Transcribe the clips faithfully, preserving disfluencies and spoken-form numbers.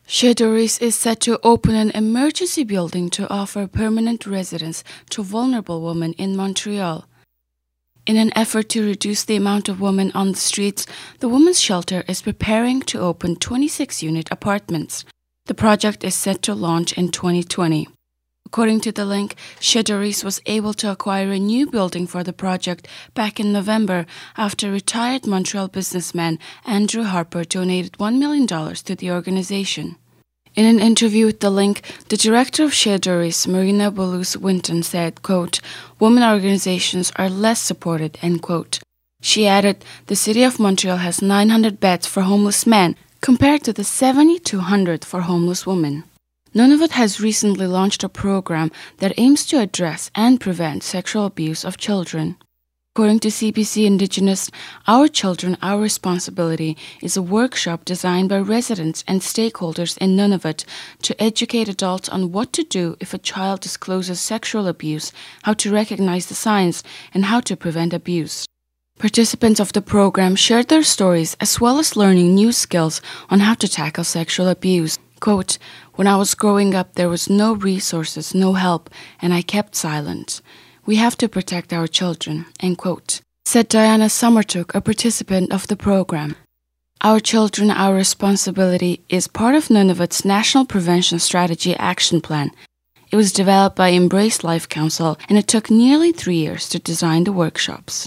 Chez Doris is set to open an emergency building to offer permanent residence to vulnerable women in Montreal. In an effort to reduce the amount of women on the streets, the women's shelter is preparing to open twenty-six unit apartments. The project is set to launch in twenty twenty. According to the link, Chez Doris was able to acquire a new building for the project back in November after retired Montreal businessman Andrew Harper donated one million dollars to the organization. In an interview with The Link, the director of Chez Doris, Marina Boulos-Winton, said, quote, "Women organizations are less supported," end quote. She added, "The city of Montreal has nine hundred beds for homeless men, compared to the seventy-two hundred for homeless women." Nunavut has recently launched a program that aims to address and prevent sexual abuse of children. According to C B C Indigenous, Our Children, Our Responsibility is a workshop designed by residents and stakeholders in Nunavut to educate adults on what to do if a child discloses sexual abuse, how to recognize the signs, and how to prevent abuse. Participants of the program shared their stories as well as learning new skills on how to tackle sexual abuse. Quote, "When I was growing up, there was no resources, no help, and I kept silent. We have to protect our children," end quote, said Diana Summertook, a participant of the program. Our Children, Our Responsibility is part of Nunavut's National Prevention Strategy Action Plan. It was developed by Embrace Life Council, and it took nearly three years to design the workshops.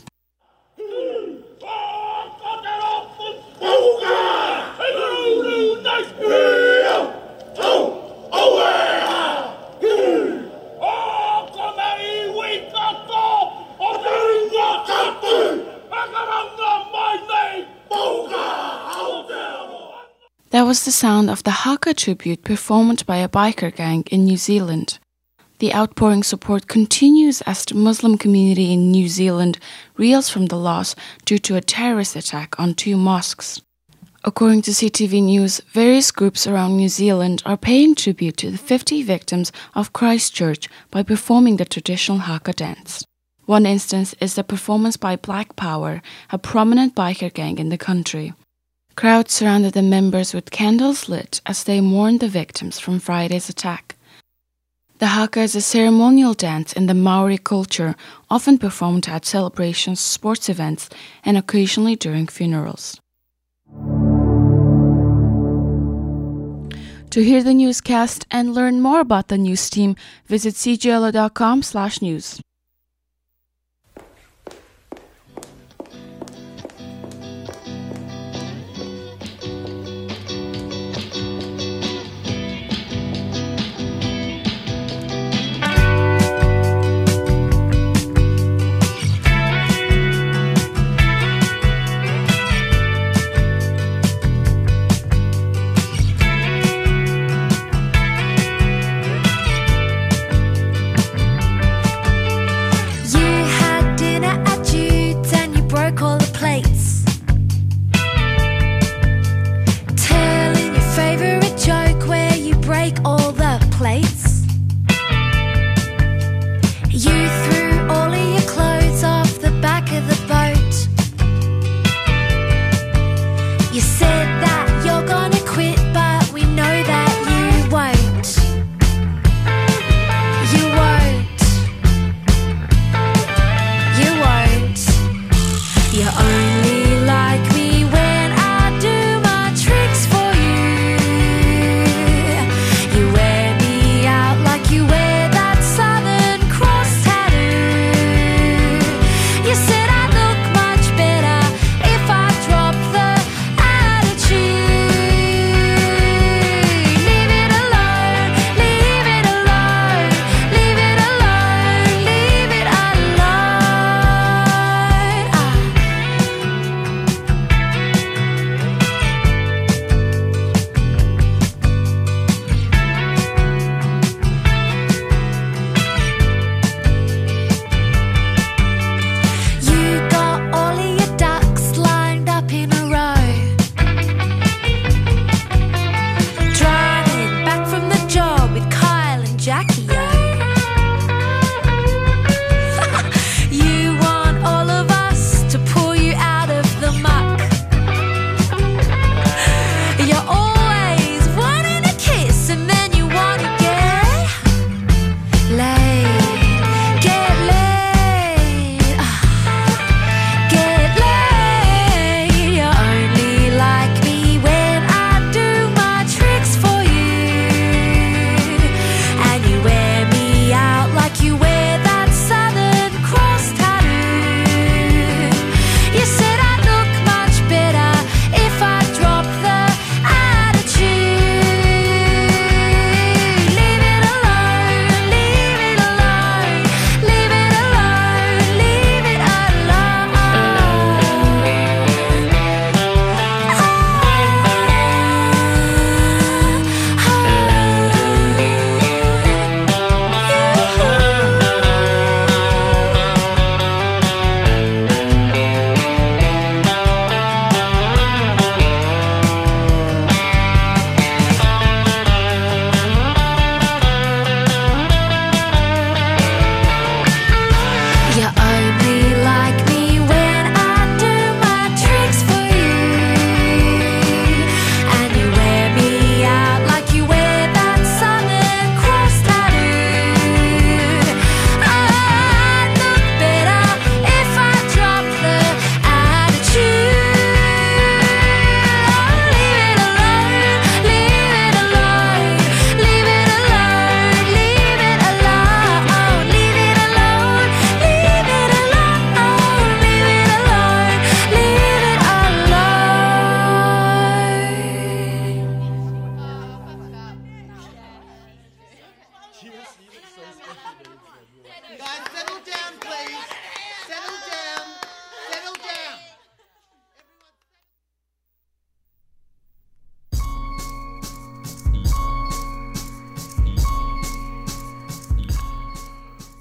That was the sound of the Haka tribute performed by a biker gang in New Zealand. The outpouring support continues as the Muslim community in New Zealand reels from the loss due to a terrorist attack on two mosques. According to C T V News, various groups around New Zealand are paying tribute to the fifty victims of Christchurch by performing the traditional Haka dance. One instance is the performance by Black Power, a prominent biker gang in the country. Crowds surrounded the members with candles lit as they mourned the victims from Friday's attack. The Haka is a ceremonial dance in the Maori culture, often performed at celebrations, sports events, and occasionally during funerals. To hear the newscast and learn more about the news team, visit c g l o dot com slash news.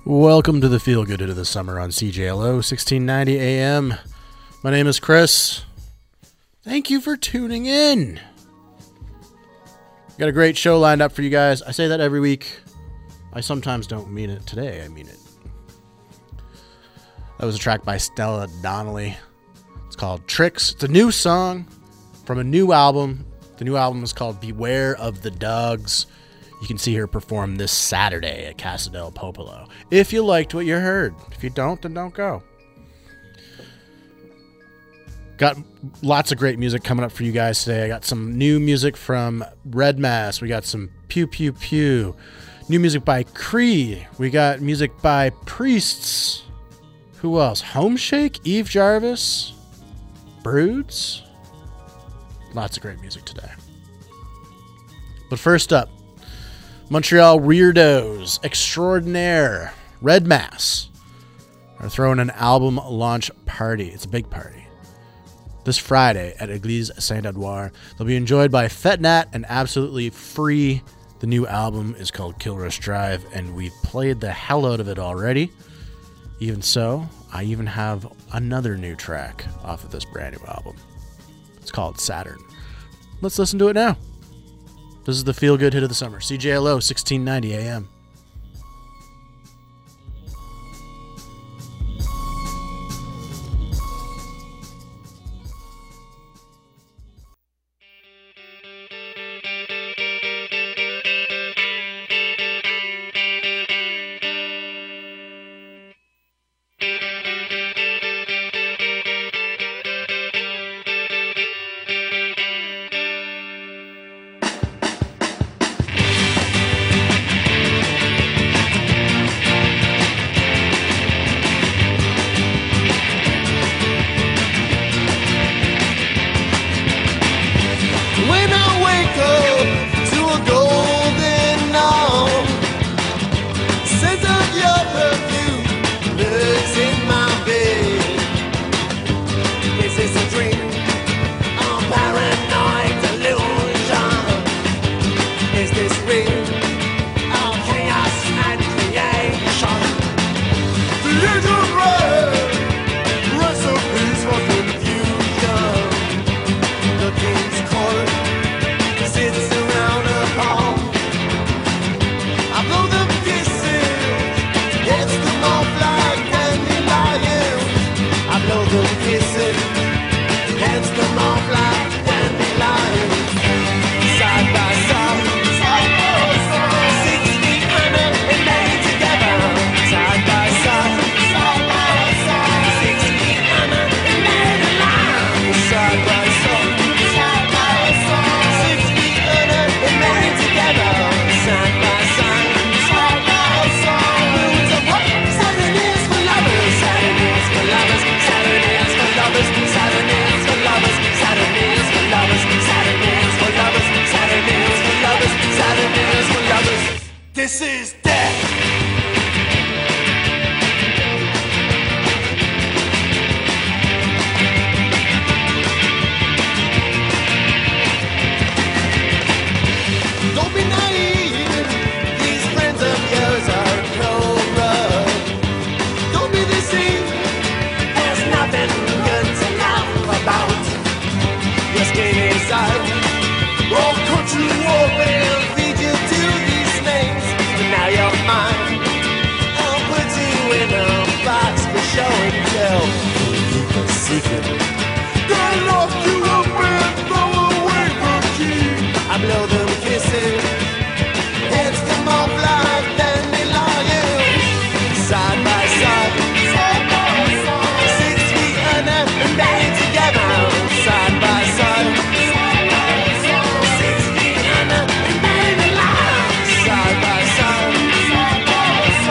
Welcome to the Feel Good Hit of the Summer on C J L O sixteen ninety A M. My name is Chris. Thank you for tuning in. Got a great show lined up for you guys. I say that every week. I sometimes don't mean it. Today, I mean it. That was a track by Stella Donnelly. It's called Tricks. It's a new song from a new album. The new album is called Beware of the Dogs. You can see her perform this Saturday at Casa del Popolo. If you liked what you heard. If you don't, then don't go. Got lots of great music coming up for you guys today. I got some new music from Red Mass. We got some Pew Pew Pew. New music by Cree. We got music by Priests. Who else? Homeshake, Eve Jarvis, Broods. Lots of great music today. But first up, Montreal Weirdos Extraordinaire, Red Mass, are throwing an album launch party. It's a big party. This Friday at Église Saint-Edouard. They'll be enjoyed by Fetnat and absolutely free. The new album is called Kilrush Drive, and we've played the hell out of it already. Even so, I even have another new track off of this brand new album. It's called Saturn. Let's listen to it now. This is the Feel Good Hit of the Summer. C J L O sixteen ninety A M.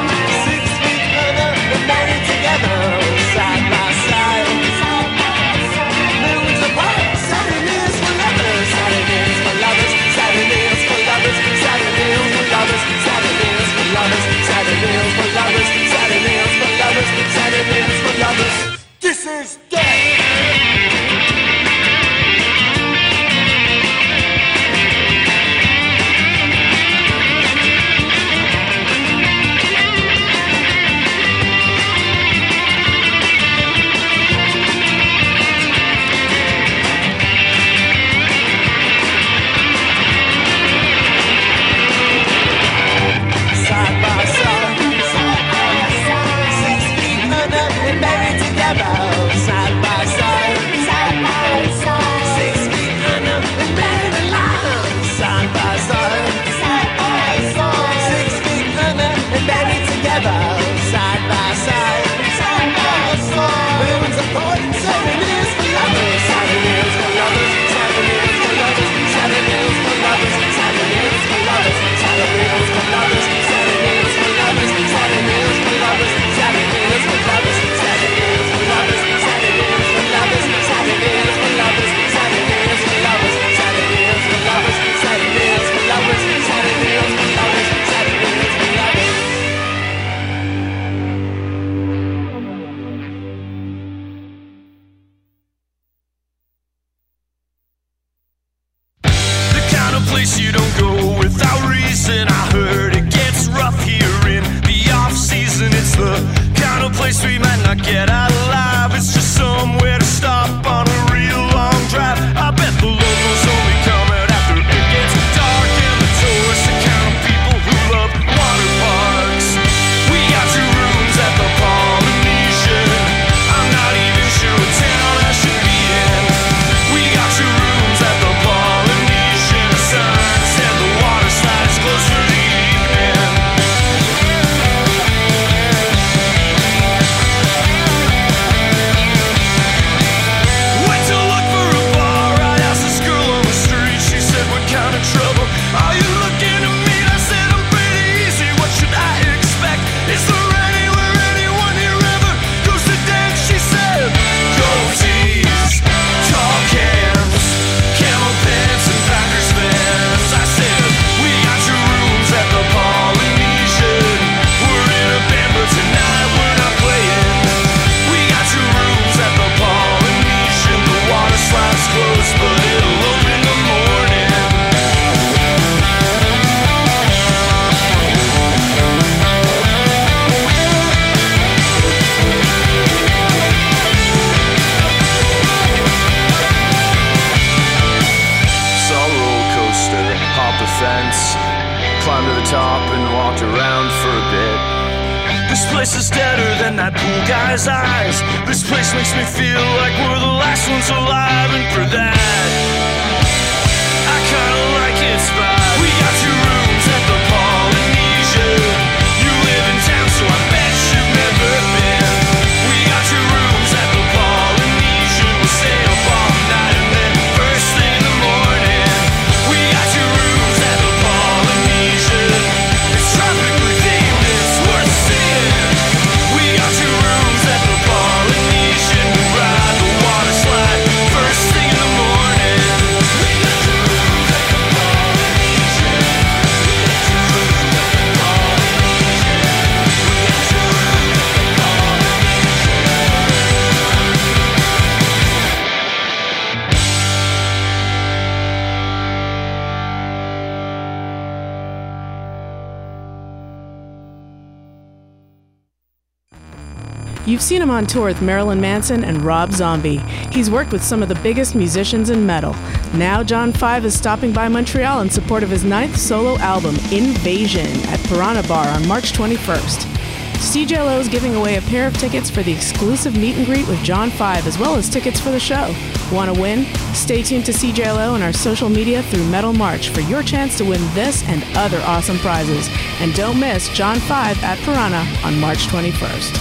Side by side, place you don't go without reason. I heard it gets rough here in the off season. It's the kind of place we might not get out alive. It's just somewhere to stop on a real long drive. I bet the locals only come out after it gets dark, and the tourists the kind of people who love water parks. We got two rooms at the Polynesian. I'm not even sure what town I should be in. We got two rooms at the Polynesian. A sign said the water slide is closed for the evening. Went to look for a bar. I asked this girl on the street. She said, what kind of trouble are you looking to meet? I said, I'm pretty easy. What should I expect? Is there anywhere anyone here ever goes to dance? She said, goatees, tall cans, camel pants, and Packers fans. I said, we got two rooms at the Polynesian. We're in a band, but tonight we're not playing. We got two rooms at the Polynesian. The water slide's closed, but it'll open in the morning. Saw a roller coaster, hopped the fence, climbed to the top and walked around for a bit. This place is deader than that pool guy's eyes. This place makes me feel like we're the last ones alive, and for that, I kinda like its vibe. We got two rooms at the Polynesian. You live in town, so I bet you've never been. We got two rooms at the Polynesian. We'll stay up all night and then first thing in the morning. We got two rooms at the Polynesian. It's tropically themed, it's worth seeing. We got two rooms at the Polynesian. We ride the water slide first thing in the morning. We got two rooms at the Polynesian. We got two rooms at the Polynesian. We got two rooms at the You've seen him on tour with Marilyn Manson and Rob Zombie. He's worked with some of the biggest musicians in metal. Now John five is stopping by Montreal in support of his ninth solo album, Invasion, at Piranha Bar on March twenty-first. C J L O is giving away a pair of tickets for the exclusive meet and greet with John five, as well as tickets for the show. Want to win? Stay tuned to C J L O and our social media through Metal March for your chance to win this and other awesome prizes. And don't miss John five at Piranha on March twenty-first.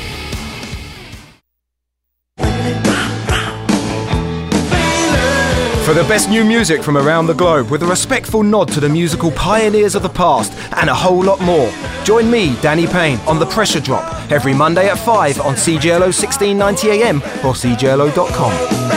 For the best new music from around the globe, with a respectful nod to the musical pioneers of the past, and a whole lot more, join me, Danny Payne, on The Pressure Drop, every Monday at five on C J L O sixteen ninety A M or C J L O dot com.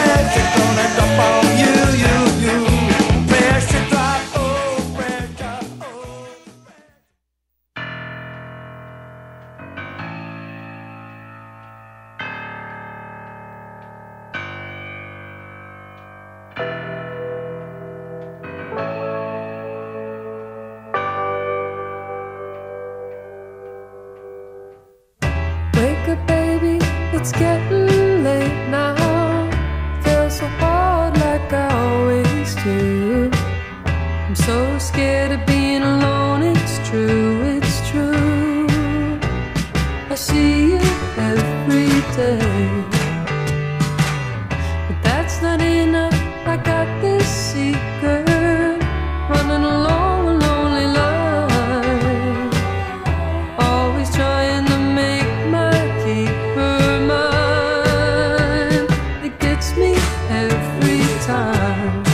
Wake up, baby, it's getting late now. Feels so hard like I always do. I'm so scared of being alone, it's true, it's true. I see you every day, but that's not enough. I got this secret, running along a lonely line, always trying to make my keeper mine. It gets me every time.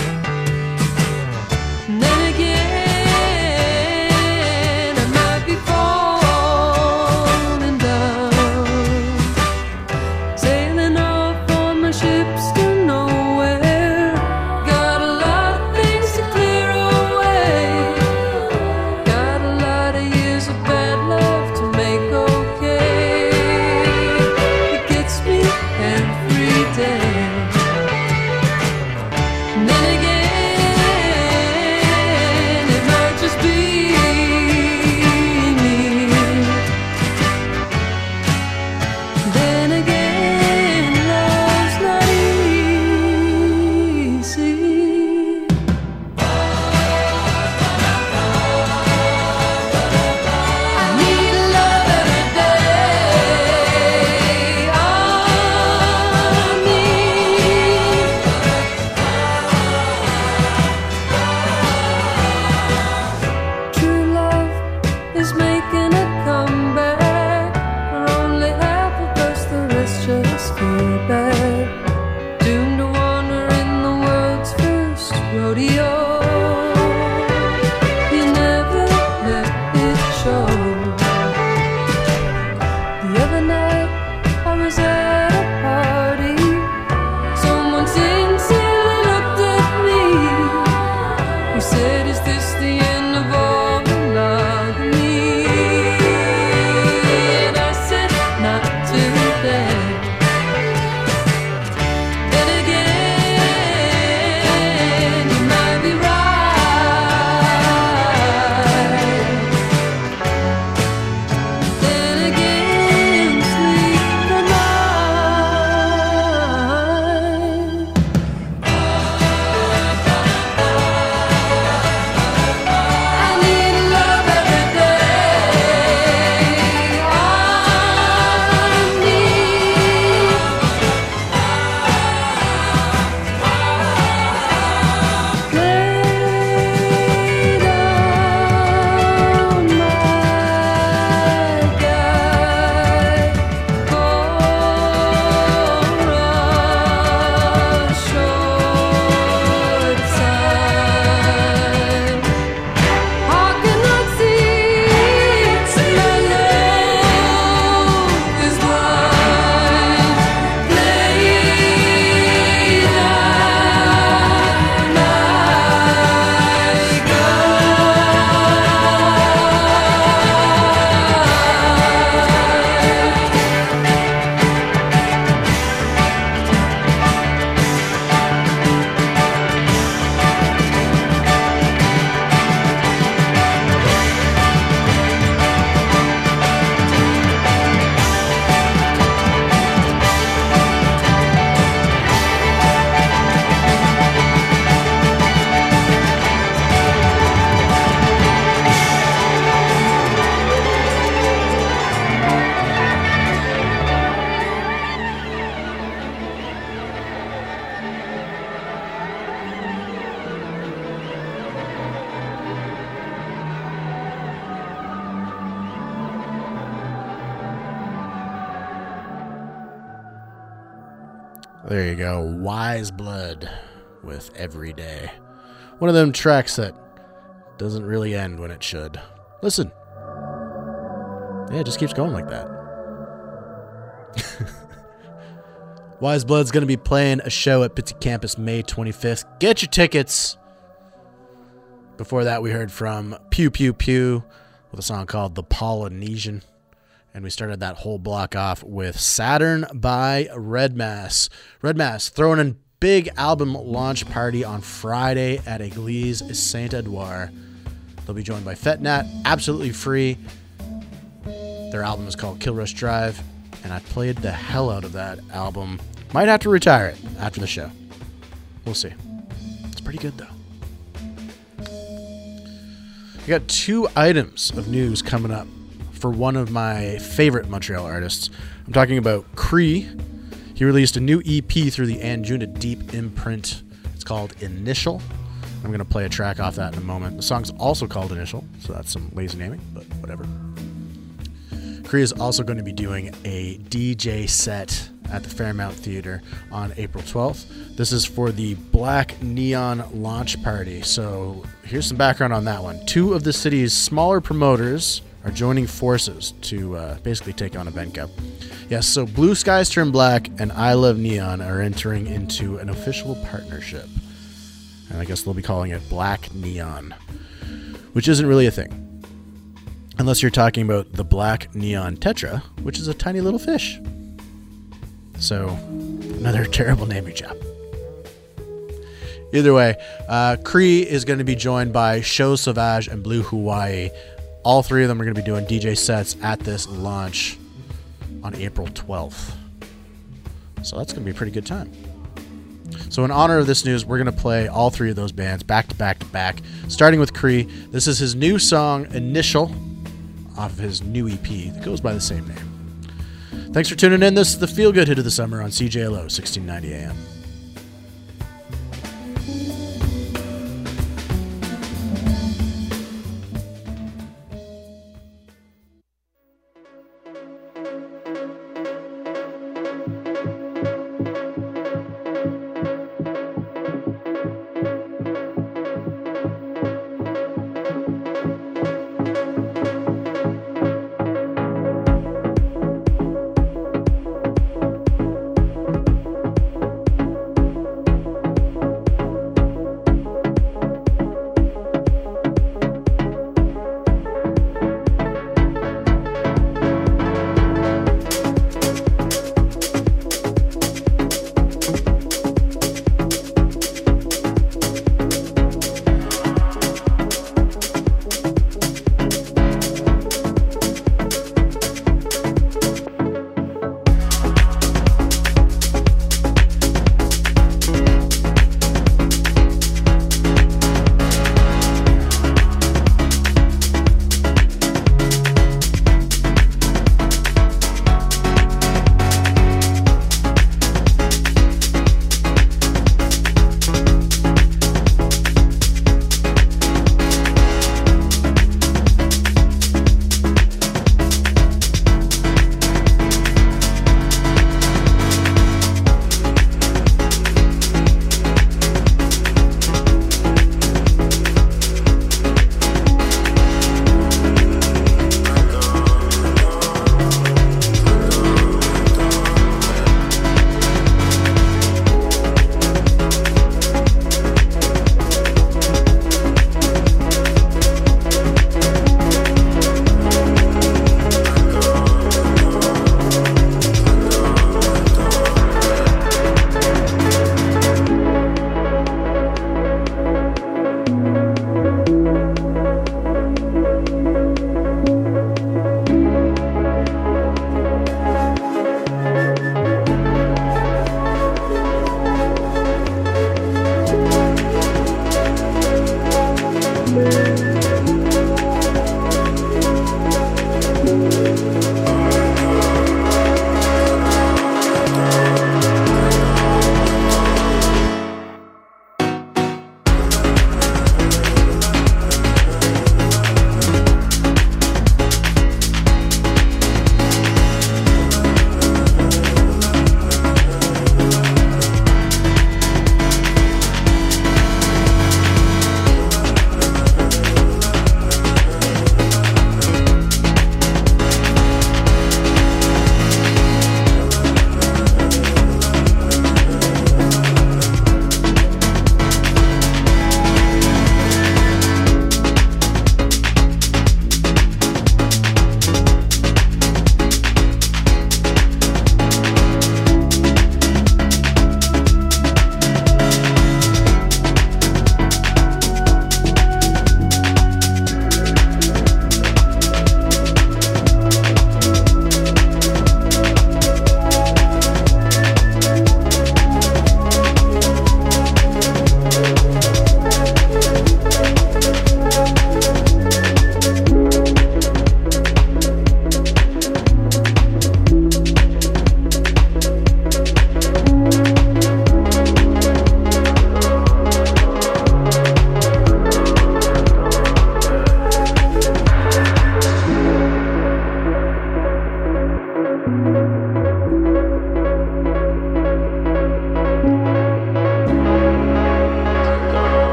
And then again, I might be falling down. rodeo. You never let it show. The other night I was at a party. Someone sincerely looked at me. He said, "Is this the end of all monogamy?" And I said, "Not today." Then again, you might be right. Then again, sleep the night. I need love every day. I need lay down my guy for a short time. I cannot see my love is blind. Lay down my There you go. Wise Blood with Every Day. One of them tracks that doesn't really end when it should. Listen. Yeah, it just keeps going like that. Wise Blood's going to be playing a show at Pitsy Campus May twenty-fifth. Get your tickets. Before that, we heard from Pew Pew Pew with a song called The Polynesian. And we started that whole block off with Saturn by Red Mass. Red Mass throwing a big album launch party on Friday at Église Saint-Edouard. They'll be joined by Fetnat, absolutely free. Their album is called Kill Rush Drive, and I played the hell out of that album. Might have to retire it after the show. We'll see. It's pretty good, though. I got two items of news coming up for one of my favorite Montreal artists. I'm talking about Cree. He released a new E P through the Anjuna Deep imprint. It's called Initial. I'm going to play a track off that in a moment. The song's also called Initial, so that's some lazy naming, but whatever. Cree is also going to be doing a D J set at the Fairmount Theater on April twelfth. This is for the Black Neon launch party. So here's some background on that one. Two of the city's smaller promoters are joining forces to uh, basically take on Evenka. Yes, so Blue Skies Turn Black and I Love Neon are entering into an official partnership. And I guess they'll be calling it Black Neon, which isn't really a thing. Unless you're talking about the Black Neon Tetra, which is a tiny little fish. So, another terrible naming job. Either way, uh, Cree is going to be joined by Show Sauvage and Blue Hawaii. All three of them are going to be doing D J sets at this launch on April twelfth. So that's going to be a pretty good time. So in honor of this news, we're going to play all three of those bands back to back to back, starting with Cree. This is his new song, Initial, off of his new E P that goes by the same name. Thanks for tuning in. This is the Feel Good Hit of the Summer on C J L O, sixteen ninety A M.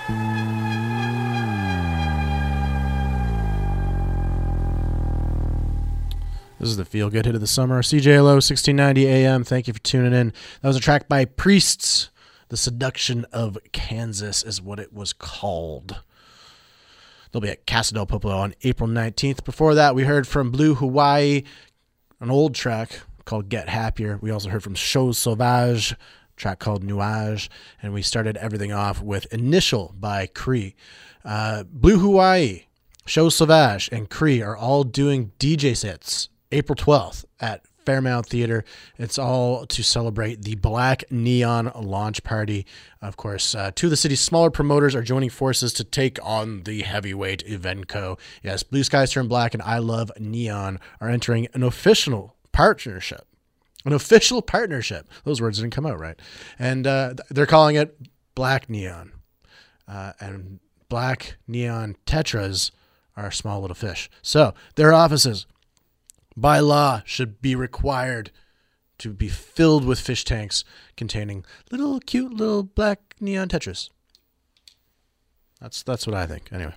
This is the Feel Good Hit of the Summer. C J L O sixteen ninety A M. Thank you for tuning in. That was a track by Priests. The Seduction of Kansas is what it was called. They'll be at Casa del Popolo on April nineteenth. Before that, we heard from Blue Hawaii, an old track called Get Happier. We also heard from Chose Sauvage, a track called Nuage. And we started everything off with Initial by Cree. Uh, Blue Hawaii, Chose Sauvage, and Cree are all doing D J sets April twelfth at Fairmount Theater. It's all to celebrate the Black Neon launch party. Of course, uh, two of the city's smaller promoters are joining forces to take on the heavyweight Evenco. Yes, Blue Skies Turn Black and I Love Neon are entering an official partnership. An official partnership. Those words didn't come out right. And uh, they're calling it Black Neon. Uh, and Black Neon Tetras are small little fish. So their offices, by law, should be required to be filled with fish tanks containing little cute little black neon tetras. That's that's what I think. Anyway.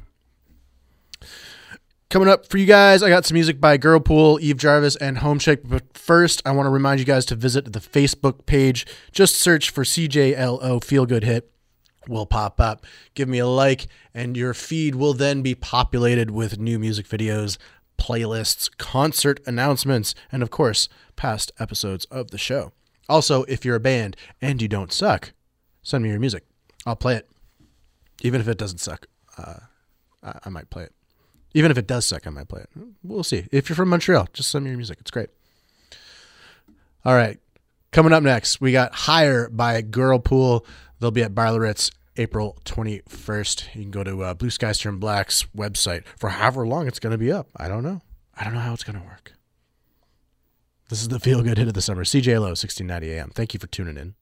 Coming up for you guys, I got some music by Girlpool, Eve Jarvis, and Homeshake. But first, I want to remind you guys to visit the Facebook page. Just search for C J L O Feel Good Hit. Will pop up. Give me a like, and your feed will then be populated with new music videos, playlists, concert announcements, and of course, past episodes of the show. Also, if you're a band and you don't suck, send me your music. I'll play it. Even if it doesn't suck, uh, I, I might play it. Even if it does suck, I might play it. We'll see. If you're from Montreal, just send me your music. It's great. All right. Coming up next, we got Higher by Girlpool. They'll be at Bar Loretz April twenty-first. You can go to uh, Blue Skies Turn Black's website for however long it's going to be up. I don't know. I don't know how it's going to work. This is the Feel Good Hit of the Summer. C J L O sixteen ninety A M. Thank you for tuning in.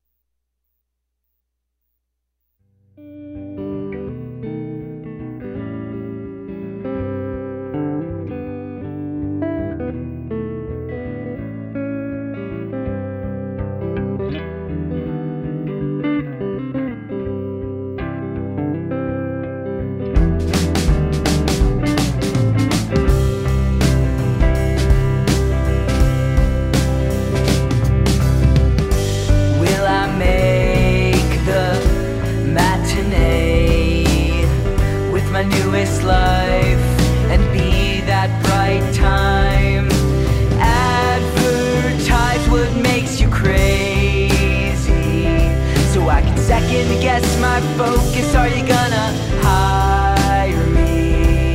Focus, are you gonna hire me?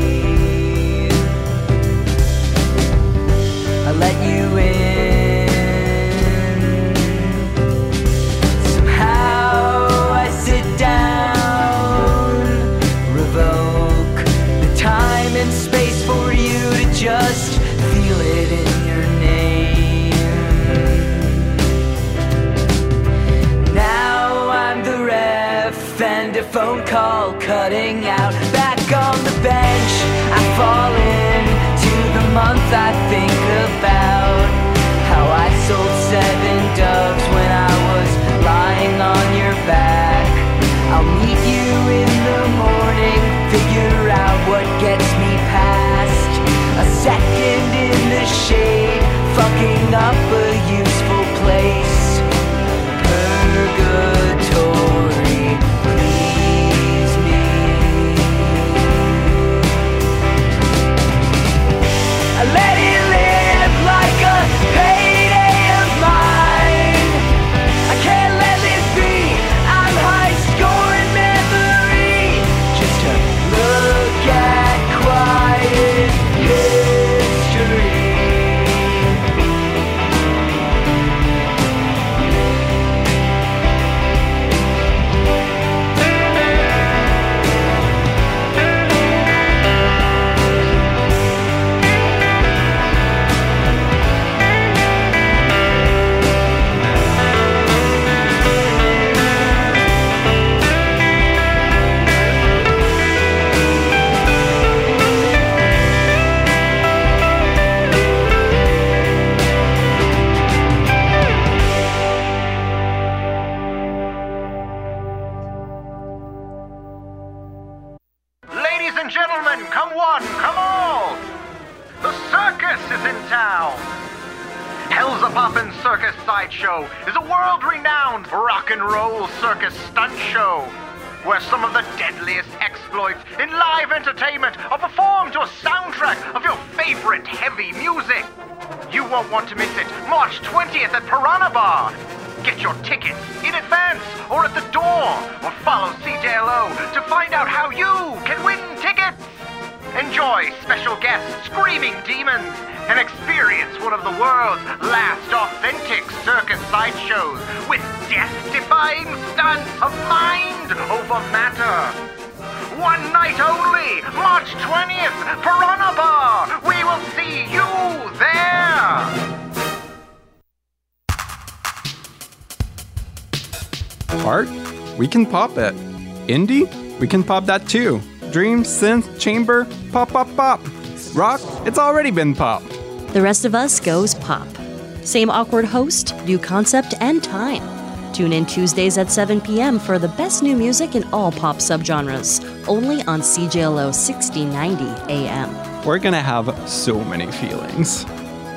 I let you in. Somehow I sit down, revoke the time and space for you to just feel it in your name. Now I'm the and a phone call cutting out. Back on the bench, I fall into the month I think about how I sold seven doves when I was lying on your back. I'll meet you in the morning, figure out what gets me past a second in the shade, fucking up a useful place. Purgatory. Let it live like a payday of mine. Ladies and gentlemen, come one, come all! The circus is in town! Hell's a Poppin' Circus Sideshow is a world-renowned rock and roll circus stunt show where some of the deadliest exploits in live entertainment are performed to a soundtrack of your favorite heavy music. You won't want to miss it March twentieth at Piranha Bar. Get your tickets in advance or at the door, or follow C J L O to find out how you can win tickets. Enjoy special guests, screaming demons, and experience one of the world's last authentic circus sideshows with death-defying stunts of mind over matter. One night only, March twentieth, Piranha Bar. We will see you there. Art? We can pop it. Indie? We can pop that too. Dream, synth, chamber, pop, pop, pop. Rock? It's already been pop. The rest of us goes pop. Same awkward host, new concept, and time. Tune in Tuesdays at seven p.m. for the best new music in all pop subgenres, only on C J L O sixteen ninety A M. We're gonna have so many feelings.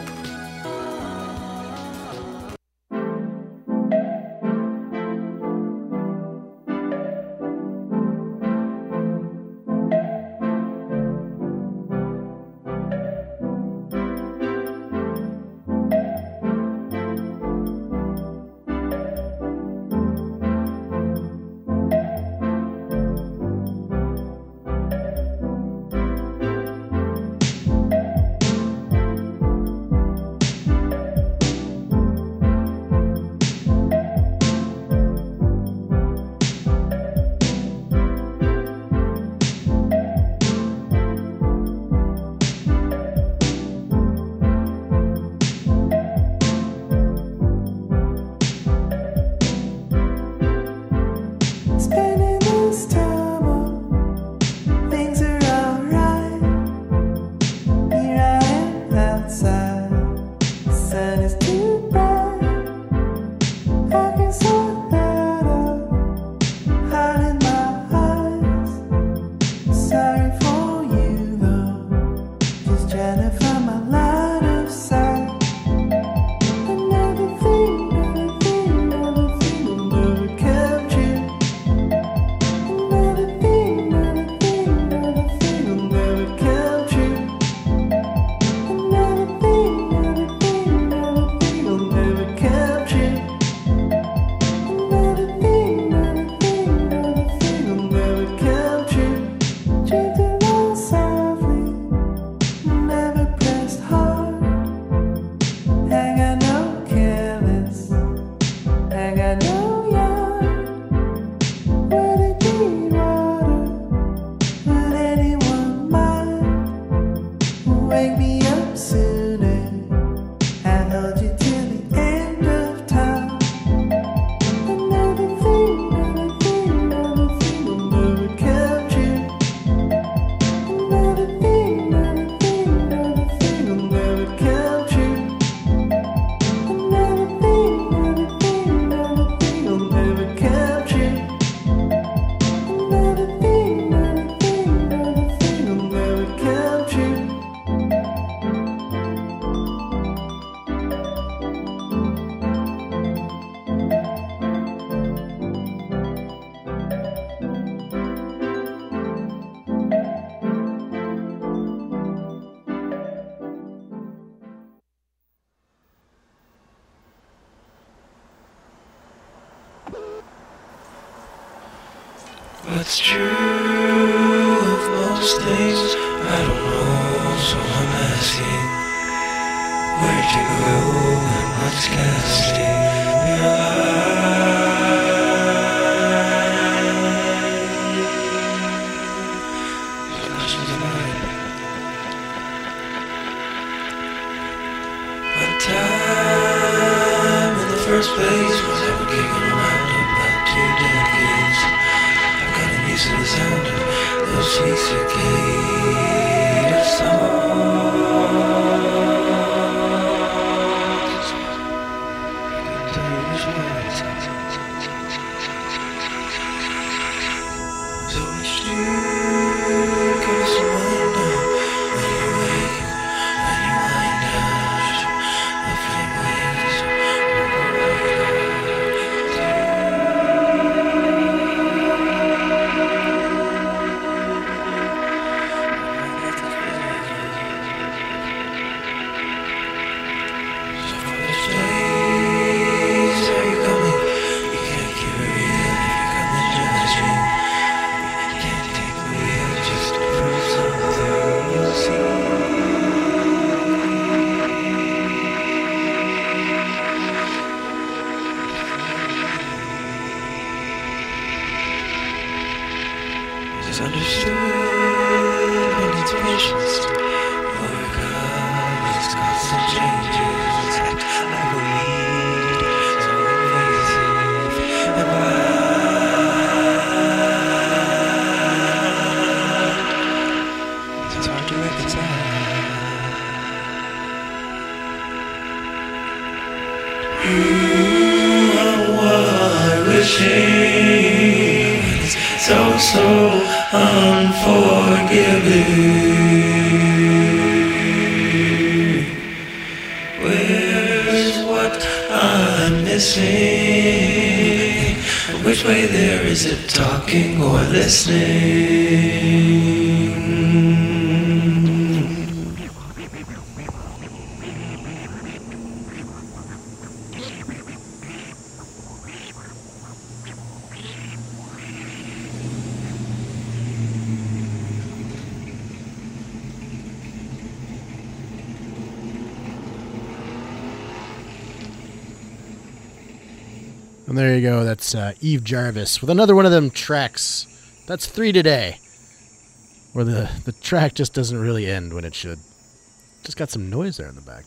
What's true of most things, I don't know, so I'm asking, where'd you go and what's casting your eye? So questions of mine. What time in the first place was ever kicking around about two decades? To the sound of those sweet cicada songs. is understood when it's patience. Overcome its constant changes. It's act like a weed, so invasive and wild. It's hard to reconcile. Ooh, how wishing it's so, so unforgiving. Where's what I'm missing? Which way there is it, talking or listening? And there you go. That's uh, Eve Jarvis with another one of them tracks. That's three today. Where the, the track just doesn't really end when it should. Just got some noise there in the back.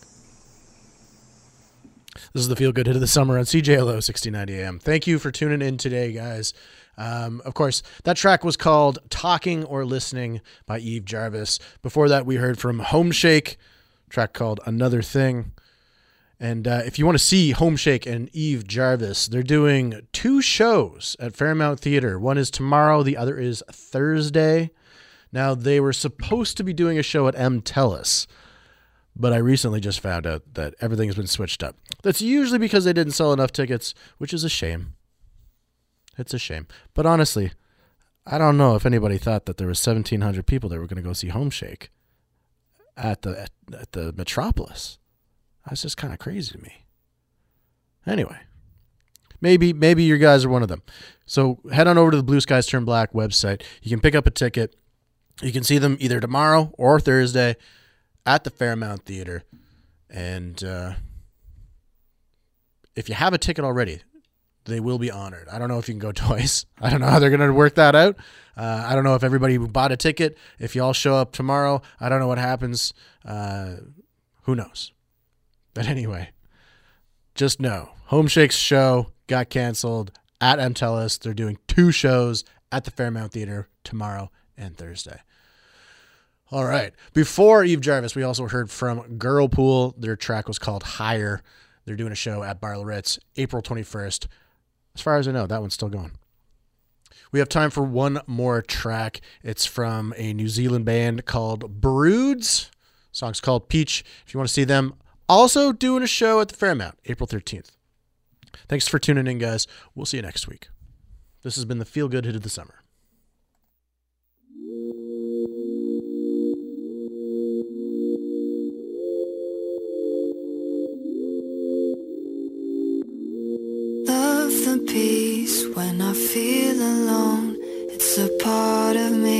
This is the Feel Good Hit of the Summer on C J L O sixteen ninety A M. Thank you for tuning in today, guys. Um, of course, that track was called Talking or Listening by Eve Jarvis. Before that, we heard from Homeshake, a track called Another Thing. And uh, if you want to see Homeshake and Eve Jarvis, they're doing two shows at Fairmount Theater. One is tomorrow, the other is Thursday. Now, they were supposed to be doing a show at M. Telus, but I recently just found out that everything's been switched up. That's usually because they didn't sell enough tickets, which is a shame. It's a shame. But honestly, I don't know if anybody thought that there was seventeen hundred people that were going to go see Homeshake at the at, at the Metropolis. That's just kind of crazy to me. Anyway, maybe maybe you guys are one of them. So head on over to the Blue Skies Turn Black website. You can pick up a ticket. You can see them either tomorrow or Thursday at the Fairmount Theater. And uh, if you have a ticket already, they will be honored. I don't know if you can go twice. I don't know how they're going to work that out. Uh, I don't know if everybody who bought a ticket, if you all show up tomorrow, I don't know what happens. Uh, who knows? But anyway, just know, Homeshake's show got canceled at M. Telus. They're doing two shows at the Fairmount Theater tomorrow and Thursday. All right. Before Eve Jarvis, we also heard from Girlpool. Their track was called Higher. They're doing a show at Bar Loretz April twenty-first. As far as I know, that one's still going. We have time for one more track. It's from a New Zealand band called Broods. The song's called Peach. If you want to see them, also doing a show at the Fairmount, April thirteenth. Thanks for tuning in, guys. We'll see you next week. This has been the Feel Good Hit of the Summer. Love the peace when I feel alone. It's a part of me